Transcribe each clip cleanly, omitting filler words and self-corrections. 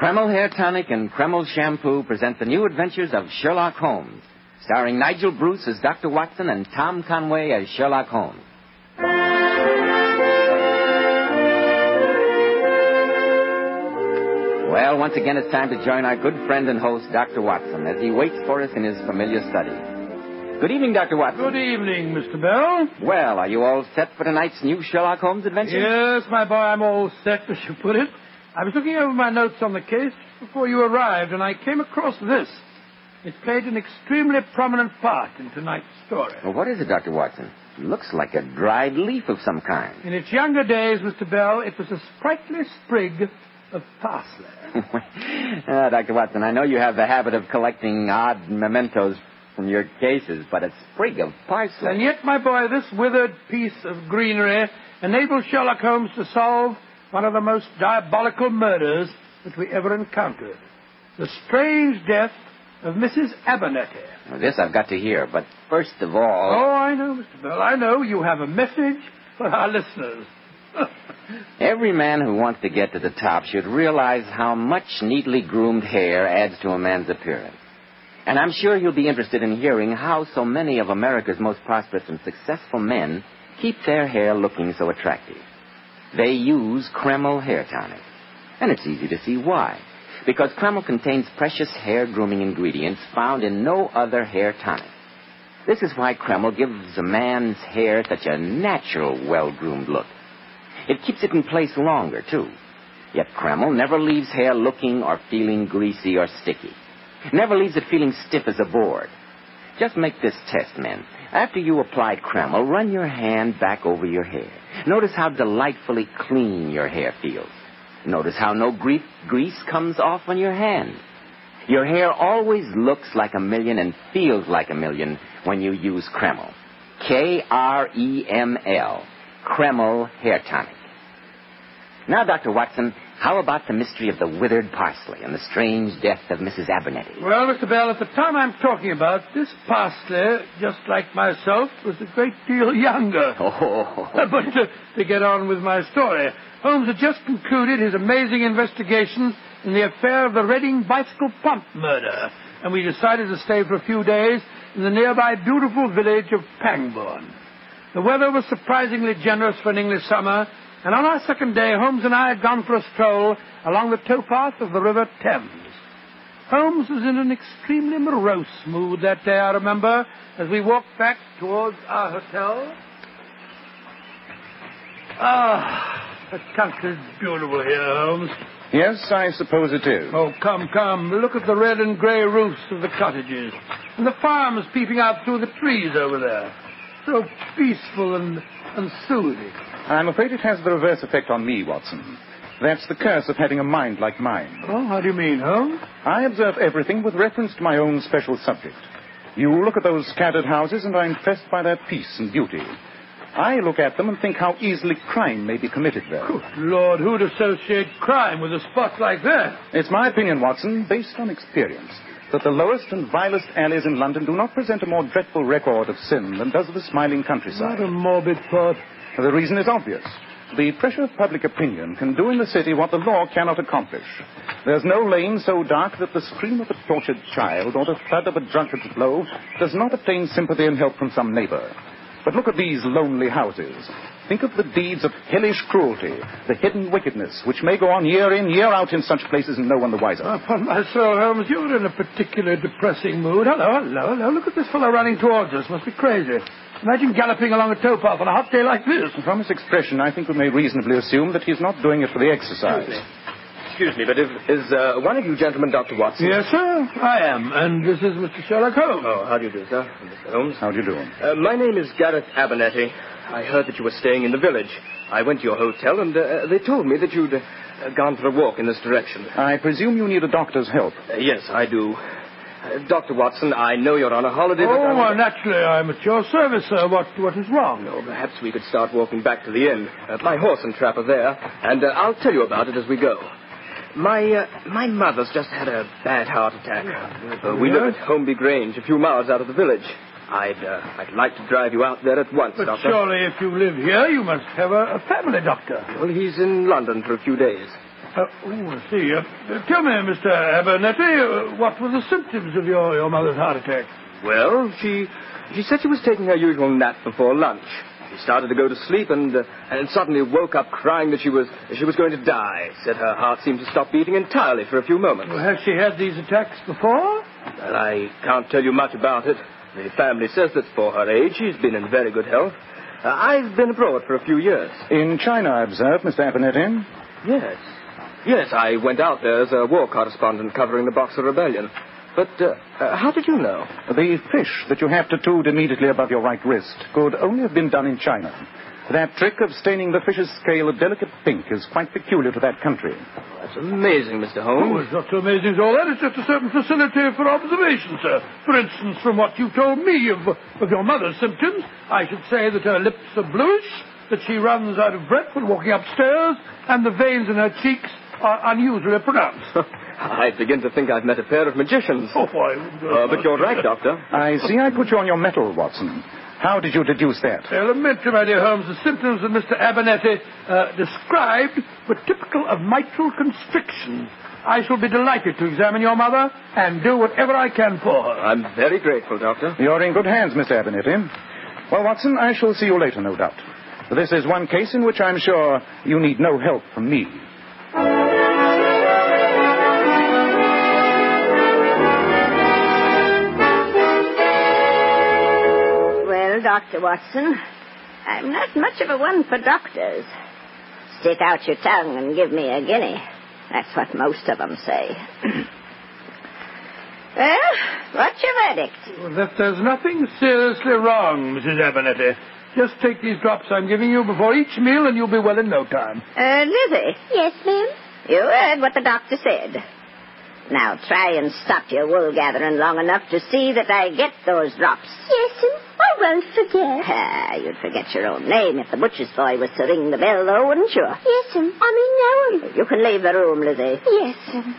Kreml Hair Tonic and Kreml Shampoo present the new adventures of Sherlock Holmes, starring Nigel Bruce as Dr. Watson and Tom Conway as Sherlock Holmes. Well, once again, it's time to join our good friend and host, Dr. Watson, as he waits for us in his familiar study. Good evening, Dr. Watson. Good evening, Mr. Bell. Well, are you all set for tonight's new Sherlock Holmes adventure? Yes, my boy, I'm all set, as you put it. I was looking over my notes on the case before you arrived, and I came across this. It played an extremely prominent part in tonight's story. Well, what is it, Dr. Watson? It looks like a dried leaf of some kind. In its younger days, Mr. Bell, it was a sprightly sprig of parsley. Dr. Watson, I know you have the habit of collecting odd mementos from your cases, but a sprig of parsley. And yet, my boy, this withered piece of greenery enabled Sherlock Holmes to solve one of the most diabolical murders that we ever encountered. The strange death of Mrs. Abernethy. Well, this I've got to hear, but first of all... Oh, I know, Mr. Bell, I know. You have a message for our listeners. Every man who wants to get to the top should realize how much neatly groomed hair adds to a man's appearance. And I'm sure you'll be interested in hearing how so many of America's most prosperous and successful men keep their hair looking so attractive. They use Kreml Hair Tonic. And it's easy to see why. Because Kreml contains precious hair grooming ingredients found in no other hair tonic. This is why Kreml gives a man's hair such a natural, well-groomed look. It keeps it in place longer, too. Yet Kreml never leaves hair looking or feeling greasy or sticky. Never leaves it feeling stiff as a board. Just make this test, men. After you apply Kreml, run your hand back over your hair. Notice how delightfully clean your hair feels. Notice how no grease comes off on your hand. Your hair always looks like a million and feels like a million when you use Kreml. Kreml. Kreml Hair Tonic. Now, Dr. Watson, how about the mystery of the withered parsley and the strange death of Mrs. Abernethy? Well, Mr. Bell, at the time I'm talking about, this parsley, just like myself, was a great deal younger. Oh. But to get on with my story, Holmes had just concluded his amazing investigation in the affair of the Reading bicycle pump murder, and we decided to stay for a few days in the nearby beautiful village of Pangbourne. The weather was surprisingly generous for an English summer, and on our second day, Holmes and I had gone for a stroll along the towpath of the River Thames. Holmes was in an extremely morose mood that day, I remember, as we walked back towards our hotel. The country's beautiful here, Holmes. Yes, I suppose it is. Oh, come. Look at the red and grey roofs of the cottages, and the farms peeping out through the trees over there. So peaceful and soothing. I'm afraid it has the reverse effect on me, Watson. That's the curse of having a mind like mine. Oh, how do you mean, Holmes? I observe everything with reference to my own special subject. You look at those scattered houses, and are impressed by their peace and beauty. I look at them and think how easily crime may be committed there. Good Lord, who'd associate crime with a spot like that? It's my opinion, Watson, based on experience, that the lowest and vilest alleys in London do not present a more dreadful record of sin than does the smiling countryside. What a morbid thought. The reason is obvious. The pressure of public opinion can do in the city what the law cannot accomplish. There's no lane so dark that the scream of a tortured child or the thud of a drunkard's blow does not obtain sympathy and help from some neighbor. But look at these lonely houses. Think of the deeds of hellish cruelty, the hidden wickedness, which may go on year in, year out in such places and no one the wiser. Upon my soul, Holmes, you're in a particularly depressing mood. Hello. Look at this fellow running towards us. Must be crazy. Imagine galloping along a towpath on a hot day like this. From his expression, I think we may reasonably assume that he's not doing it for the exercise. Excuse me, but is one of you gentlemen Dr. Watson? Yes, sir, I am. And this is Mr. Sherlock Holmes. Oh, how do you do, sir? Mr. Holmes. How do you do? My name is Gareth Abernethy. I heard that you were staying in the village. I went to your hotel, and they told me that you'd gone for a walk in this direction. I presume you need a doctor's help. Yes, I do. Dr. Watson, I know you're on a holiday, but... well, naturally, I'm at your service, sir. What is wrong? Oh, perhaps we could start walking back to the inn. My horse and trap are there, and I'll tell you about it as we go. My mother's just had a bad heart attack. We live at Holmby Grange, a few miles out of the village. I'd like to drive you out there at once, but Doctor. Surely if you live here, you must have a family doctor. Well, he's in London for a few days. I see. Tell me, Mr. Abernethy, what were the symptoms of your mother's heart attack? Well, she said she was taking her usual nap before lunch. She started to go to sleep and suddenly woke up crying that she was going to die. Said her heart seemed to stop beating entirely for a few moments. Well, has she had these attacks before? Well, I can't tell you much about it. The family says that for her age, she's been in very good health. I've been abroad for a few years. In China, I observe, Mr. Abernethy. Yes. Yes, I went out there as a war correspondent covering the Boxer Rebellion. But how did you know? The fish that you have tattooed immediately above your right wrist could only have been done in China. That trick of staining the fish's scale a delicate pink is quite peculiar to that country. That's amazing, Mr. Oh, Holmes. it's not so amazing as all that. It's just a certain facility for observation, sir. For instance, from what you told me of your mother's symptoms, I should say that her lips are bluish, that she runs out of breath when walking upstairs, and the veins in her cheeks are unusually pronounced. I begin to think I've met a pair of magicians. Oh, why? But you're right, Doctor. I see I put you on your mettle, Watson. How did you deduce that? I lament to my dear Holmes, the symptoms that Mr. Abernethy described were typical of mitral constriction. I shall be delighted to examine your mother and do whatever I can for her. I'm very grateful, Doctor. You're in good hands, Mr. Abernethy. Well, Watson, I shall see you later, no doubt. This is one case in which I'm sure you need no help from me. Dr. Watson, I'm not much of a one for doctors. Stick out your tongue and give me a guinea. That's what most of them say. Well, what's your verdict? Well, that there's nothing seriously wrong, Mrs. Abernethy. Just take these drops I'm giving you before each meal and you'll be well in no time. Lizzie? Yes, ma'am? You heard what the doctor said. Now try and stop your wool gathering long enough to see that I get those drops. Yes'm, I won't forget. You'd forget your own name if the butcher's boy was to ring the bell, though, wouldn't you? Yes'm, I mean, no. You can leave the room, Lizzie. Yes'm.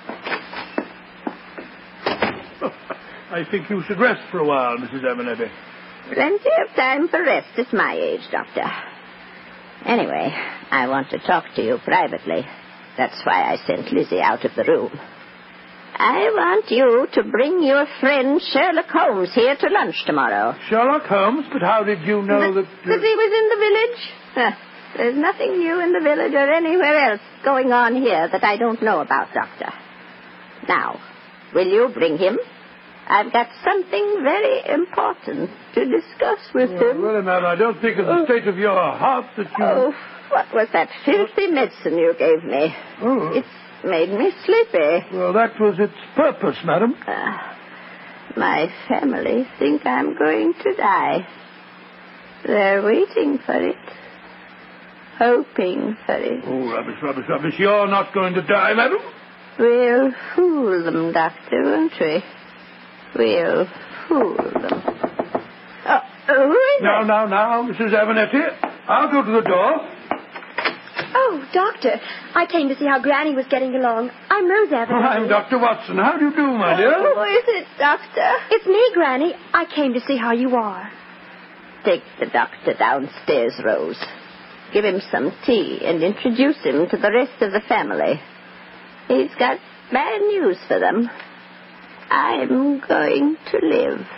I think you should rest for a while, Mrs. Abernethy. Plenty of time for rest at my age, Doctor. Anyway, I want to talk to you privately. That's why I sent Lizzie out of the room. I want you to bring your friend Sherlock Holmes here to lunch tomorrow. Sherlock Holmes? But how did you know that... That he was in the village? There's nothing new in the village or anywhere else going on here that I don't know about, Doctor. Now, will you bring him? I've got something very important to discuss with him. Well, ma'am, I don't think of the state of your heart that you... Oh, what was that filthy medicine you gave me? Oh. It's made me sleepy. Well, that was its purpose, madam. My family think I'm going to die. They're waiting for it. Hoping for it. Oh, rubbish, rubbish, rubbish. You're not going to die, madam. We'll fool them, Doctor, won't we? We'll fool them. Who is it? Now, Mrs. Abernethy. I'll go to the door. Oh, Doctor, I came to see how Granny was getting along. I'm Rose Abernethy. I'm Dr. Watson. How do you do, my dear? Who is it, Doctor? It's me, Granny. I came to see how you are. Take the doctor downstairs, Rose. Give him some tea and introduce him to the rest of the family. He's got bad news for them. I'm going to live.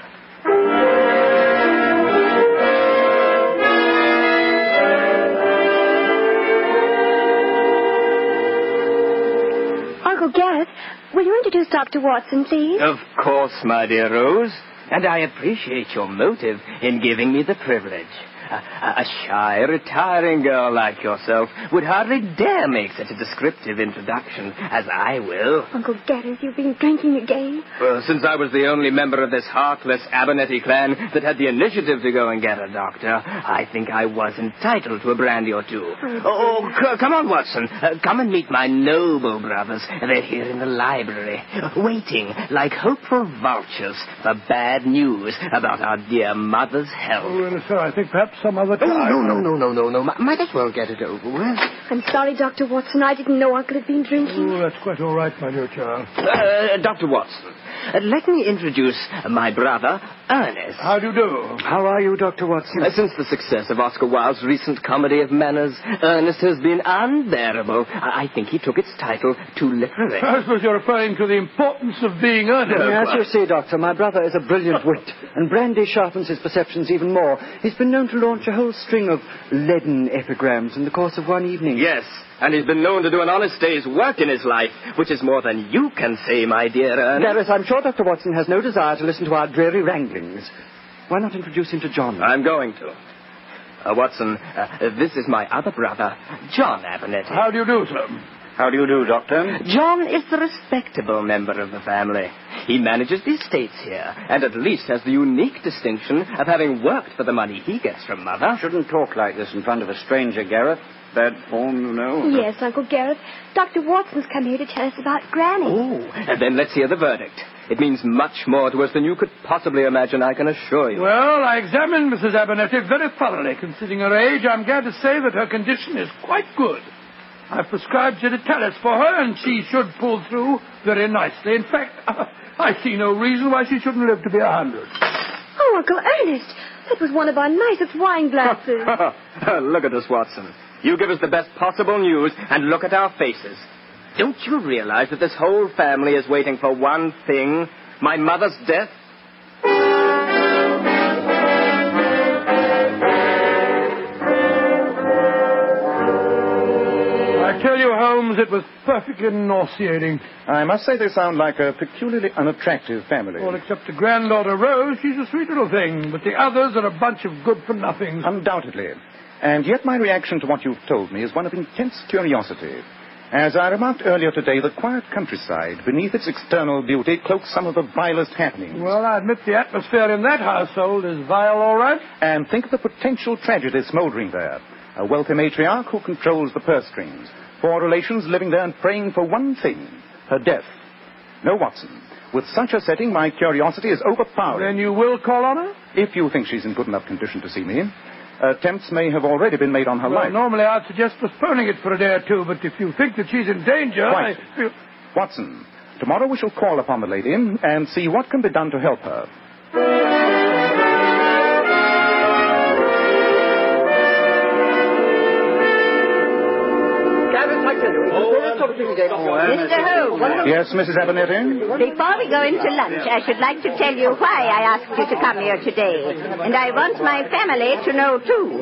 Uncle Gareth, will you introduce Dr. Watson, please? Of course, my dear Rose. And I appreciate your motive in giving me the privilege. A shy, retiring girl like yourself would hardly dare make such a descriptive introduction as I will. Uncle Gareth, you've been drinking again. Well, since I was the only member of this heartless Abernethy clan that had the initiative to go and get a doctor, I think I was entitled to a brandy or two. Come on, Watson. Come and meet my noble brothers. They're here in the library, waiting like hopeful vultures for bad news about our dear mother's health. Oh, well, sir, I think perhaps some other time. No. Might as well get it over with. I'm sorry, Dr. Watson. I didn't know Uncle had been drinking. Oh, that's quite all right, my dear child. Dr. Watson, Let me introduce my brother, Ernest. How do you do? How are you, Dr. Watson? Since the success of Oscar Wilde's recent comedy of manners, Ernest has been unbearable. I think he took its title too literally. I suppose you're referring to the importance of being earnest. As you see, Doctor, my brother is a brilliant wit, and brandy sharpens his perceptions even more. He's been known to launch a whole string of leaden epigrams in the course of one evening. Yes, and he's been known to do an honest day's work in his life, which is more than you can say, my dear Ernest. Gareth, I'm sure Dr. Watson has no desire to listen to our dreary wranglings. Why not introduce him to John? I'm going to. Watson, this is my other brother, John Abernethy. How do you do, sir? How do you do, Doctor? John is the respectable member of the family. He manages the estates here, and at least has the unique distinction of having worked for the money he gets from Mother. Shouldn't talk like this in front of a stranger, Gareth. Bad form, you know. Yes, Uncle Gareth. Dr. Watson's come here to tell us about Granny. Oh, and then let's hear the verdict. It means much more to us than you could possibly imagine, I can assure you. Well, I examined Mrs. Abernethy very thoroughly. Considering her age, I'm glad to say that her condition is quite good. I've prescribed Digitalis for her, and she should pull through very nicely. In fact, I see no reason why she shouldn't live to be 100. Oh, Uncle Ernest, that was one of our nicest wine glasses. Look at us, Watson. You give us the best possible news, and look at our faces. Don't you realize that this whole family is waiting for one thing? My mother's death? I tell you, Holmes, it was perfectly nauseating. I must say they sound like a peculiarly unattractive family. All except the granddaughter Rose. She's a sweet little thing, but the others are a bunch of good-for-nothings. Undoubtedly. And yet my reaction to what you've told me is one of intense curiosity. As I remarked earlier today, the quiet countryside, beneath its external beauty, cloaks some of the vilest happenings. Well, I admit the atmosphere in that household is vile, all right. And think of the potential tragedy smoldering there. A wealthy matriarch who controls the purse strings. 4 relations living there and praying for one thing, her death. No, Watson. With such a setting, my curiosity is overpowering. Then you will call on her? If you think she's in good enough condition to see me. Attempts may have already been made on her life. Normally I'd suggest postponing it for a day or two, but if you think that she's in danger... Quite. Watson, tomorrow we shall call upon the lady and see what can be done to help her. Mr. Holmes. Yes, Mrs. Abernethy? Before we go into lunch, I should like to tell you why I asked you to come here today. And I want my family to know, too.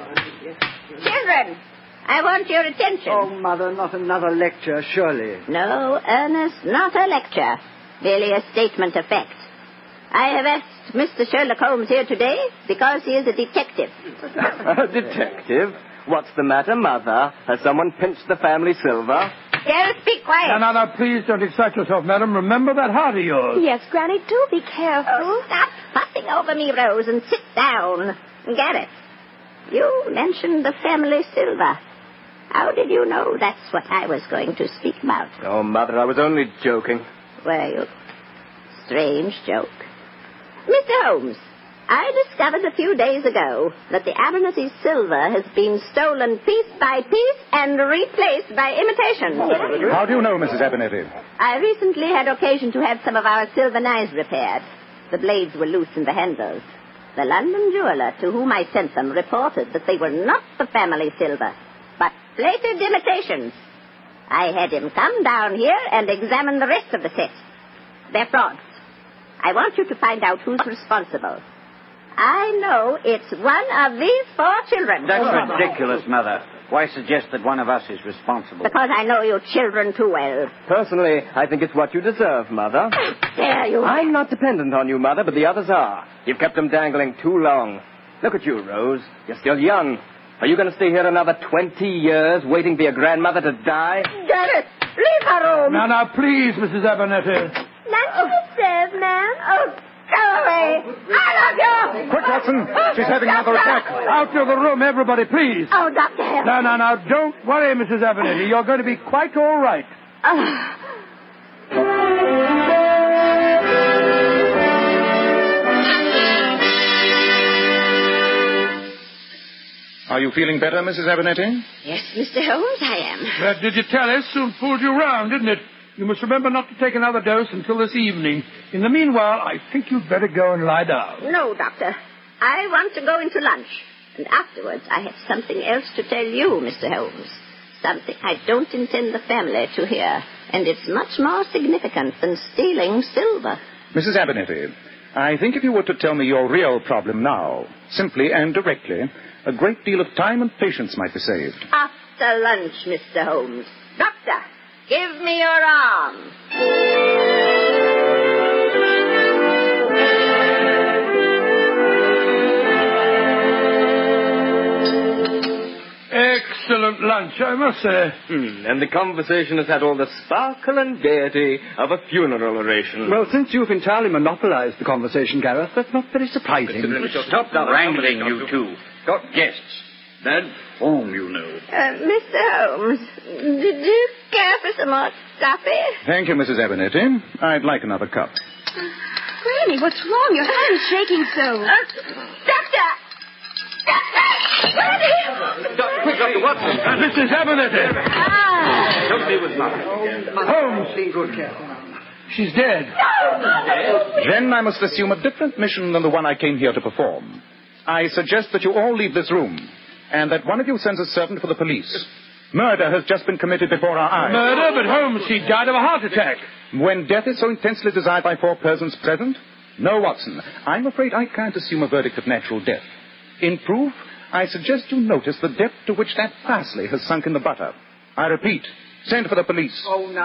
Children, I want your attention. Oh, Mother, not another lecture, surely. No, Ernest, not a lecture. Merely a statement of fact. I have asked Mr. Sherlock Holmes here today because he is a detective. A detective? What's the matter, Mother? Has someone pinched the family silver? Gareth, be quiet. Now, please don't excite yourself, madam. Remember that heart of yours. Yes, Granny, do be careful. Oh, stop fussing over me, Rose, and sit down. Gareth, you mentioned the family silver. How did you know that's what I was going to speak about? Oh, Mother, I was only joking. Were you? Strange joke. Mr. Holmes, I discovered a few days ago that the Abernethy silver has been stolen piece by piece and replaced by imitations. How do you know, Mrs. Abernethy? I recently had occasion to have some of our silver knives repaired. The blades were loose in the handles. The London jeweler to whom I sent them reported that they were not the family silver, but plated imitations. I had him come down here and examine the rest of the set. They're frauds. I want you to find out who's responsible. I know it's one of these 4 children. That's ridiculous, Mother. Why suggest that one of us is responsible? Because I know you children too well. Personally, I think it's what you deserve, Mother. There you are. I'm not dependent on you, Mother, but the others are. You've kept them dangling too long. Look at you, Rose. You're still young. Are you going to stay here another 20 years waiting for your grandmother to die? Gareth, leave her room. Now, please, Mrs. Abernethy. Lunch is served, ma'am. Oh, go away. I love you. Quick, Watson. She's having another attack. Out of the room, everybody, please. Oh, Doctor, help. Now, don't worry, Mrs. Abernethy. You're going to be quite all right. Are you feeling better, Mrs. Abernethy? Yes, Mr. Holmes, I am. That Digitalis soon fooled you round, didn't it? You must remember not to take another dose until this evening. In the meanwhile, I think you'd better go and lie down. No, Doctor. I want to go into lunch. And afterwards, I have something else to tell you, Mr. Holmes. Something I don't intend the family to hear. And it's much more significant than stealing silver. Mrs. Abernethy, I think if you were to tell me your real problem now, simply and directly, a great deal of time and patience might be saved. After lunch, Mr. Holmes. Doctor, give me your arm. Excellent lunch, I must say. And the conversation has had all the sparkle and gaiety of a funeral oration. Well, since you've entirely monopolized the conversation, Gareth, that's not very surprising. Stop the wrangling, you two. Got guests. Bad form, you know. Mr. Holmes, did you care for some more coffee? Thank you, Mrs. Abernethy. I'd like another cup. Granny, what's wrong? Your hand's shaking so. Doctor! Quick, Dr. Watson. Mrs. Abernethy! Don't be with Mother. Holmes! Good care. She's dead. Then I must assume a different mission than the one I came here to perform. I suggest that you all leave this room, and that one of you sends a servant for the police. Murder has just been committed before our eyes. Murder? But Holmes, she died of a heart attack. When death is so intensely desired by 4 persons present? No, Watson. I'm afraid I can't assume a verdict of natural death. In proof, I suggest you notice the depth to which that parsley has sunk in the butter. I repeat, send for the police. Oh, now.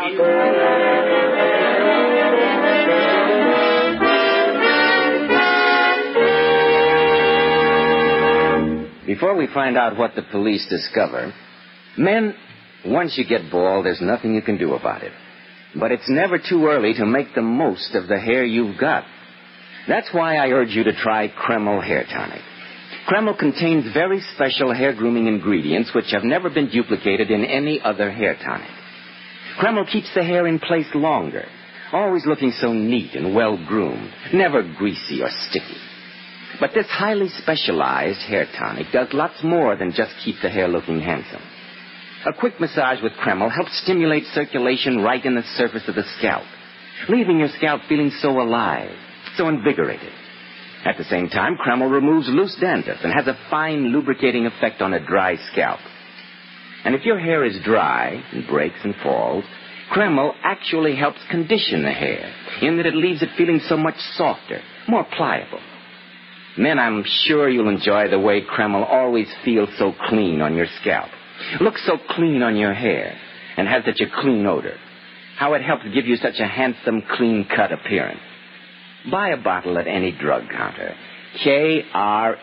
Before we find out what the police discover, men, once you get bald, there's nothing you can do about it. But it's never too early to make the most of the hair you've got. That's why I urge you to try Kreml Hair Tonic. Kreml contains very special hair grooming ingredients which have never been duplicated in any other hair tonic. Kreml keeps the hair in place longer, always looking so neat and well-groomed, never greasy or sticky. But this highly specialized hair tonic does lots more than just keep the hair looking handsome. A quick massage with Kreml helps stimulate circulation right in the surface of the scalp, leaving your scalp feeling so alive, so invigorated. At the same time, Kreml removes loose dandruff and has a fine lubricating effect on a dry scalp. And if your hair is dry and breaks and falls, Kreml actually helps condition the hair in that it leaves it feeling so much softer, more pliable. Men, I'm sure you'll enjoy the way Kreml always feels so clean on your scalp, looks so clean on your hair, and has such a clean odor. How it helps give you such a handsome, clean-cut appearance. Buy a bottle at any drug counter. Kreml.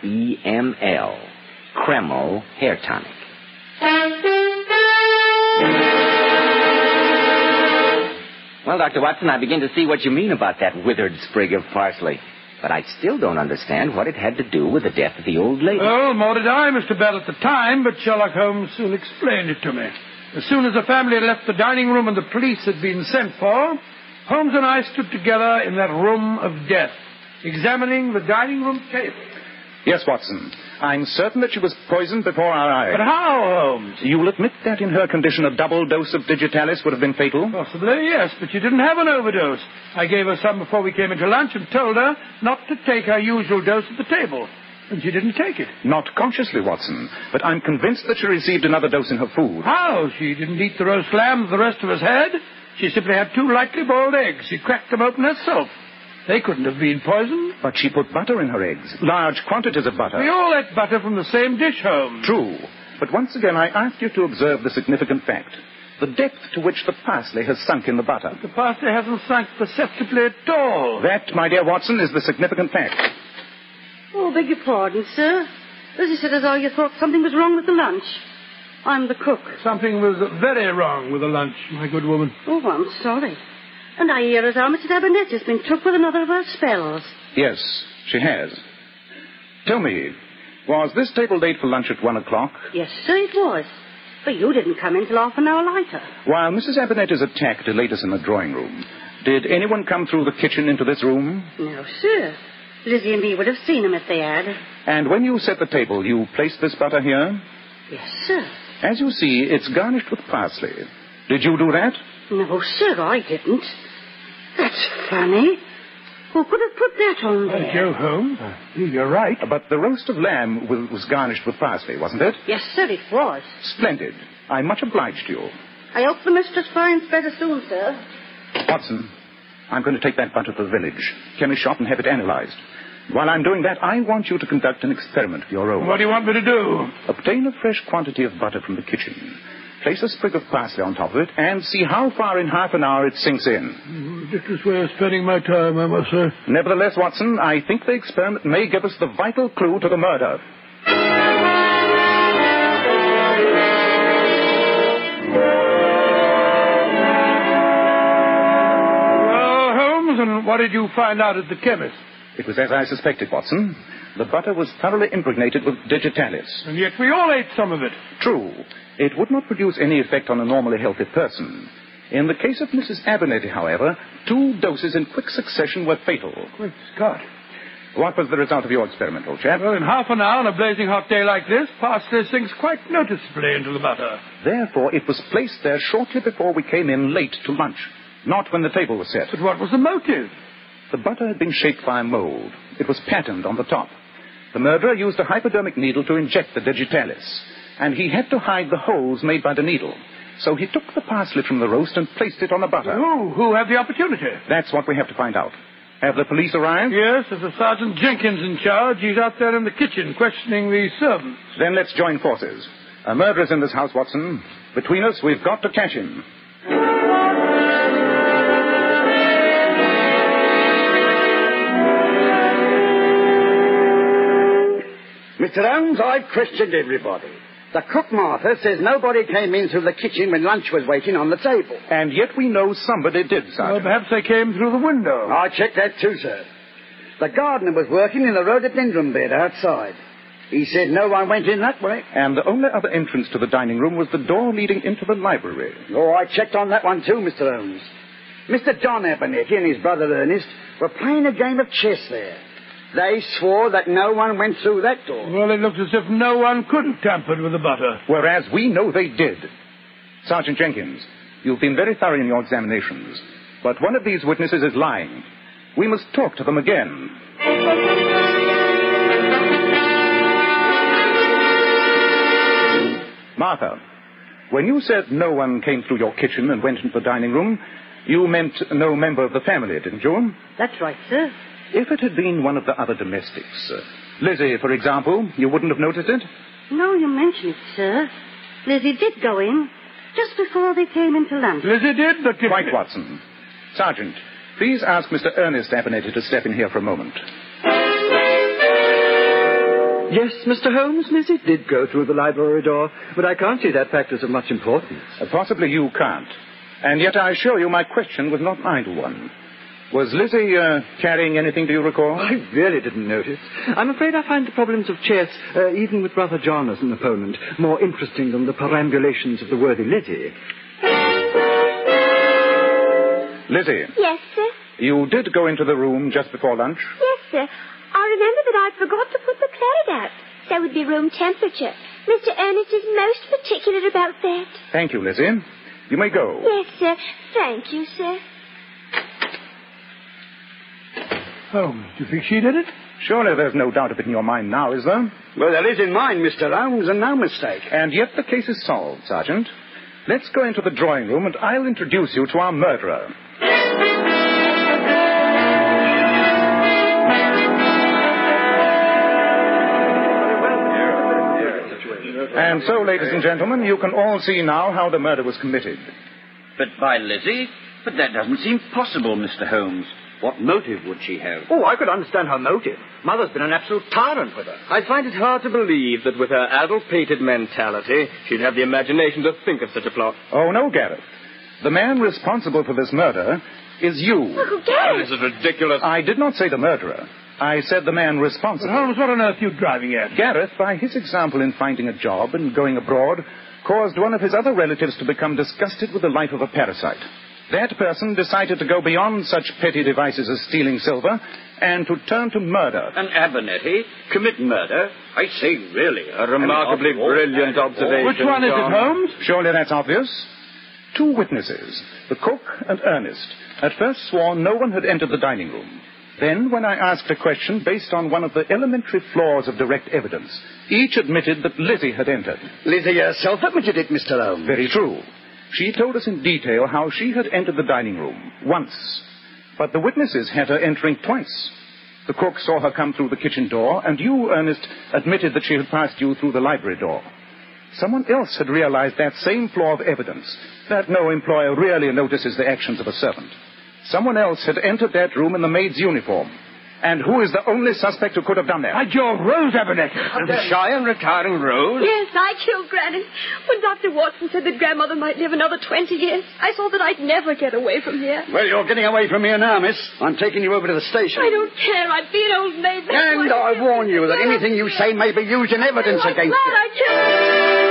Kreml Hair Tonic. Well, Dr. Watson, I begin to see what you mean about that withered sprig of parsley. But I still don't understand what it had to do with the death of the old lady. Oh, more did I, Mr. Bell, at the time, but Sherlock Holmes soon explained it to me. As soon as the family had left the dining room and the police had been sent for, Holmes and I stood together in that room of death, examining the dining room table. Yes, Watson. I'm certain that she was poisoned before our eyes. But how, Holmes? You'll admit that in her condition a double dose of digitalis would have been fatal? Possibly, yes, but she didn't have an overdose. I gave her some before we came into lunch and told her not to take her usual dose at the table. And she didn't take it. Not consciously, Watson, but I'm convinced that she received another dose in her food. How? She didn't eat the roast lamb the rest of us had. She simply had 2 lightly boiled eggs. She cracked them open herself. They couldn't have been poisoned. But she put butter in her eggs, large quantities of butter. We all ate butter from the same dish, Holmes. True. But once again, I ask you to observe the significant fact. The depth to which the parsley has sunk in the butter. The parsley hasn't sunk perceptibly at all. That, my dear Watson, is the significant fact. Oh, beg your pardon, sir. As you said, as though you thought something was wrong with the lunch. I'm the cook. Something was very wrong with the lunch, my good woman. Oh, I'm sorry. And I hear as how Mrs. Abernethy's been took with another of her spells. Yes, she has. Tell me, was this table laid for lunch at 1 o'clock? Yes, sir, it was. But you didn't come in till half an hour later. While Mrs. Abernethy's attack delayed us in the drawing room, did anyone come through the kitchen into this room? No, sir. Lizzie and me would have seen them if they had. And when you set the table, you placed this butter here? Yes, sir. As you see, it's garnished with parsley. Did you do that? No, sir, I didn't. That's funny. Who could have put that on there? Joe Holmes, you're right. But the roast of lamb was garnished with parsley, wasn't it? Yes, sir, it was. Splendid. I'm much obliged to you. I hope the mistress finds better soon, sir. Watson, I'm going to take that butter to the village, chemist shop, and have it analyzed. While I'm doing that, I want you to conduct an experiment of your own. What do you want me to do? Obtain a fresh quantity of butter from the kitchen. Place a sprig of parsley on top of it, and see how far in half an hour it sinks in. Ridiculous way of spending my time, I must say. Nevertheless, Watson, I think the experiment may give us the vital clue to the murder. Well, Holmes, and what did you find out at the chemist? It was as I suspected, Watson. The butter was thoroughly impregnated with digitalis. And yet we all ate some of it. True. It would not produce any effect on a normally healthy person. In the case of Mrs. Abernethy, however, 2 doses in quick succession were fatal. Great Scott. What was the result of your experiment, old chap? Well, in half an hour on a blazing hot day like this, parsley sinks quite noticeably into the butter. Therefore, it was placed there shortly before we came in late to lunch, not when the table was set. But what was the motive? The butter had been shaped by a mold. It was patterned on the top. The murderer used a hypodermic needle to inject the digitalis, and he had to hide the holes made by the needle. So he took the parsley from the roast and placed it on the butter. Who had the opportunity? That's what we have to find out. Have the police arrived? Yes, there's a Sergeant Jenkins in charge. He's out there in the kitchen questioning the servants. Then let's join forces. A murderer's in this house, Watson. Between us, we've got to catch him. Mr. Holmes, I've questioned everybody. The cook, Martha, says nobody came in through the kitchen when lunch was waiting on the table. And yet we know somebody did, Sergeant. Well, perhaps they came through the window. I checked that too, sir. The gardener was working in the rhododendron bed outside. He said no one went in that way. And the only other entrance to the dining room was the door leading into the library. Oh, I checked on that one too, Mr. Holmes. Mr. John Abernethy and his brother Ernest were playing a game of chess there. They swore that no one went through that door. Well, it looks as if no one could have tampered with the butter. Whereas we know they did. Sergeant Jenkins, you've been very thorough in your examinations. But one of these witnesses is lying. We must talk to them again. Martha, when you said no one came through your kitchen and went into the dining room, you meant no member of the family, didn't you? That's right, sir. If it had been one of the other domestics, Lizzie, for example, you wouldn't have noticed it? No, you mention it, sir. Lizzie did go in, just before they came into lunch. Lizzie did, but... Quite, Watson. Sergeant, please ask Mr. Ernest Abernethy to step in here for a moment. Yes, Mr. Holmes, Lizzie did go through the library door, but I can't see that fact as of much importance. Possibly you can't. And yet I assure you my question was not an idle one. Was Lizzie carrying anything, do you recall? I really didn't notice. I'm afraid I find the problems of chess, even with Brother John as an opponent, more interesting than the perambulations of the worthy Lizzie. Lizzie. Yes, sir? You did go into the room just before lunch? Yes, sir. I remember that I forgot to put the plate out. So it would be room temperature. Mr. Ernest is most particular about that. Thank you, Lizzie. You may go. Yes, sir. Thank you, sir. Holmes, do you think she did it? Surely there's no doubt of it in your mind now, is there? Well, there is in mine, Mr. Holmes, and no mistake. And yet the case is solved, Sergeant. Let's go into the drawing room and I'll introduce you to our murderer. And so, ladies and gentlemen, you can all see now how the murder was committed. But by Lizzie? But that doesn't seem possible, Mr. Holmes. What motive would she have? Oh, I could understand her motive. Mother's been an absolute tyrant with her. I find it hard to believe that with her addle-pated mentality, she'd have the imagination to think of such a plot. Oh, no, Gareth. The man responsible for this murder is you. Uncle Gareth! This is ridiculous. I did not say the murderer. I said the man responsible. But Holmes, what on earth are you driving at? Gareth, by his example in finding a job and going abroad, caused one of his other relatives to become disgusted with the life of a parasite. That person decided to go beyond such petty devices as stealing silver and to turn to murder. And Abernethy commit murder? I say, really. A remarkably brilliant observation. Which one is it, Holmes? Surely that's obvious. 2 witnesses, the cook and Ernest, at first swore no one had entered the dining room. Then, when I asked a question based on one of the elementary flaws of direct evidence, each admitted that Lizzie had entered. Lizzie herself admitted it, Mr. Holmes. Very true. She told us in detail how she had entered the dining room once, but the witnesses had her entering twice. The cook saw her come through the kitchen door, and you, Ernest, admitted that she had passed you through the library door. Someone else had realized that same flaw of evidence, that no employer really notices the actions of a servant. Someone else had entered that room in the maid's uniform. And who is the only suspect who could have done that? By George, Rose Abernethy. The shy and retiring Rose? Yes, I killed Granny. When Dr. Watson said that Grandmother might live another 20 years, I saw that I'd never get away from here. Well, you're getting away from here now, miss. I'm taking you over to the station. I don't care. I'd be an old maid. And I warn you that anything you say may be used in evidence against you. I killed...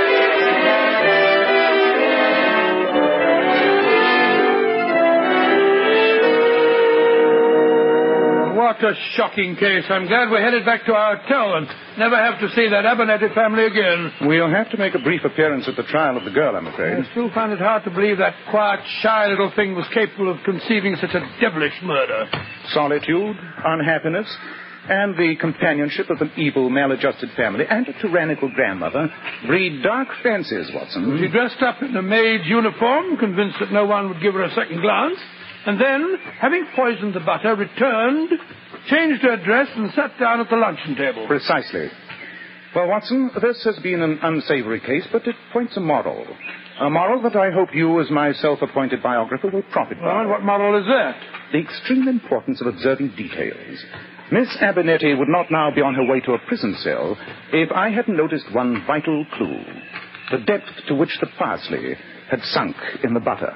What a shocking case. I'm glad we're headed back to our hotel and never have to see that Abernethy family again. We'll have to make a brief appearance at the trial of the girl, I'm afraid. I still find it hard to believe that quiet, shy little thing was capable of conceiving such a devilish murder. Solitude, unhappiness, and the companionship of an evil, maladjusted family and a tyrannical grandmother breed dark fancies, Watson. She dressed up in a maid's uniform, convinced that no one would give her a second glance, and then, having poisoned the butter, returned, changed her dress, and sat down at the luncheon table. Precisely. Well, Watson, this has been an unsavory case, but it points a moral. A moral that I hope you, as my self-appointed biographer, will profit by. Well, and what moral is that? The extreme importance of observing details. Miss Abernethy would not now be on her way to a prison cell if I hadn't noticed one vital clue. The depth to which the parsley had sunk in the butter.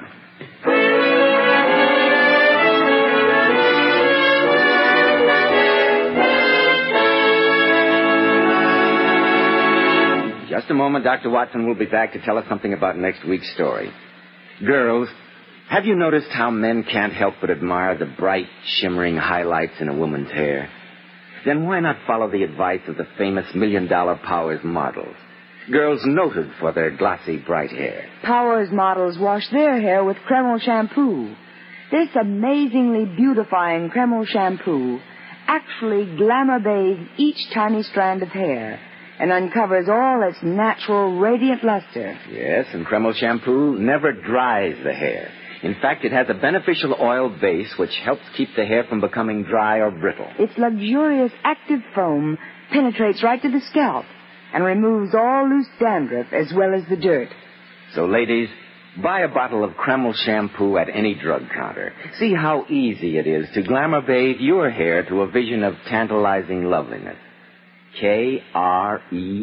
Just a moment, Dr. Watson will be back to tell us something about next week's story. Girls, have you noticed how men can't help but admire the bright, shimmering highlights in a woman's hair? Then why not follow the advice of the famous $1 Million Powers models? Girls noted for their glossy, bright hair. Powers models wash their hair with Kreml shampoo. This amazingly beautifying Kreml shampoo actually glamour bathes each tiny strand of hair and uncovers all its natural, radiant luster. Yes, and Kreml shampoo never dries the hair. In fact, it has a beneficial oil base which helps keep the hair from becoming dry or brittle. Its luxurious active foam penetrates right to the scalp and removes all loose dandruff as well as the dirt. So, ladies, buy a bottle of Kreml shampoo at any drug counter. See how easy it is to glamour bathe your hair to a vision of tantalizing loveliness. Kreml.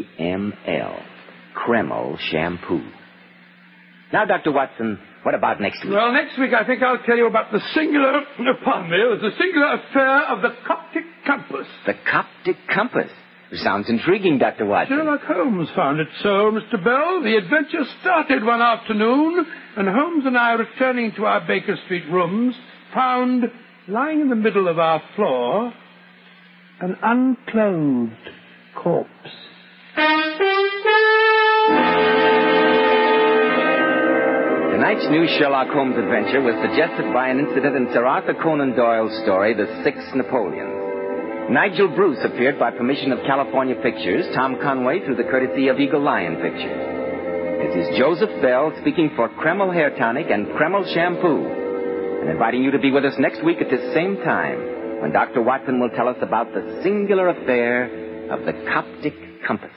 Kreml shampoo. Now, Dr. Watson, what about next week? Well, next week I think I'll tell you about the singular affair of the Coptic compass. The Coptic compass? Sounds intriguing, Dr. Watson. Sherlock Holmes found it so, Mr. Bell. The adventure started one afternoon, and Holmes and I, returning to our Baker Street rooms, found, lying in the middle of our floor, an unclothed corpse. Tonight's new Sherlock Holmes adventure was suggested by an incident in Sir Arthur Conan Doyle's story, The Six Napoleons. Nigel Bruce appeared by permission of California Pictures, Tom Conway through the courtesy of Eagle Lion Pictures. This is Joseph Bell speaking for Kreml Hair Tonic and Kreml Shampoo, and inviting you to be with us next week at this same time, when Dr. Watson will tell us about the singular affair of the Coptic compass.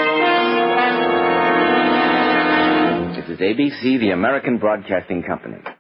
This is ABC, the American Broadcasting Company.